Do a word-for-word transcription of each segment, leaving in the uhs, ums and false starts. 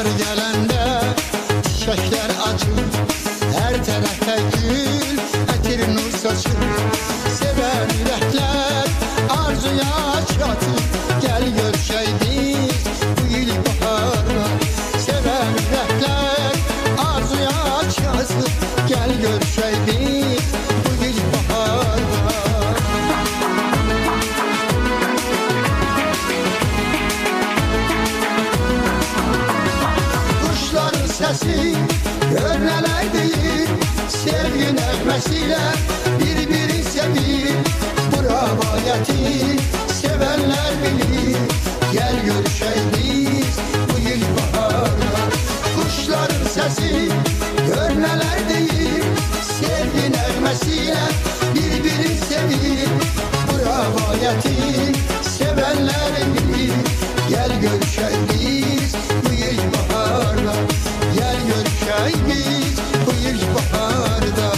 Bahar gelende çiçekler açır, her tarafta gül, etir nur saçır. Seven yürekler arzuya çatır, gel görüşey biz bu yıl baharda. Seven yürekler arzuya çatır, gel görüşey biz bu yıl baharda. Kuşların sesi gör neler deyir, sevgi nəğməsiyle bir-biri sevir. Bu rəvayəti sevenler bilir, gel görüşey biz bu yıl baharda. Kuşların sesi gör neler deyir, sevgi nəğməsiyle bir-biri sevir. Bu rəvayəti sevenler bilir, gel görüşey biz bu yıl baharda. Gel görüşey biz bu yıl baharda.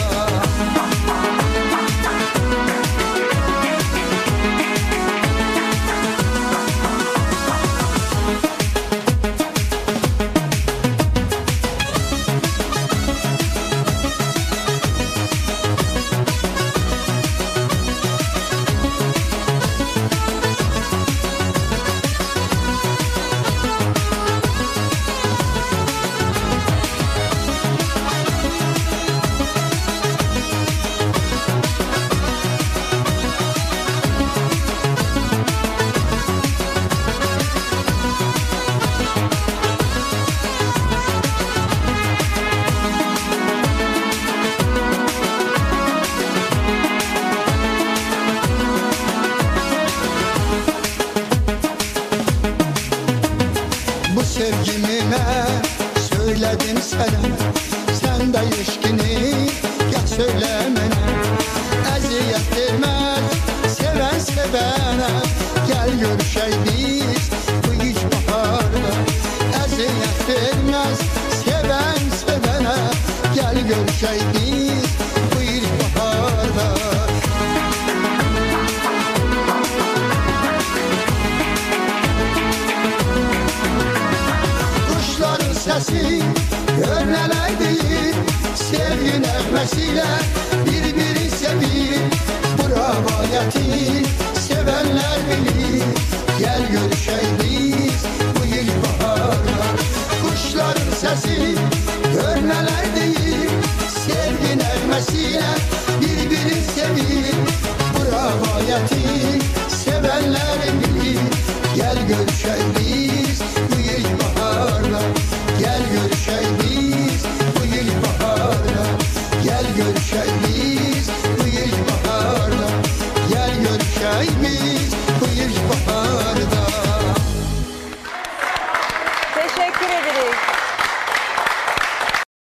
Bu sevgimi ne söyledim sana, sen de ilişkini gel söylemene. Eziyet vermez seven sevene, gel görüşey biz bu yıl baharda. Eziyet vermez seven sevene, gel görüşey biz bu yıl baharda. Sesi gör neler deyir, sevgi nəğməsiyle bir-biri sevir. Bu rəvayəti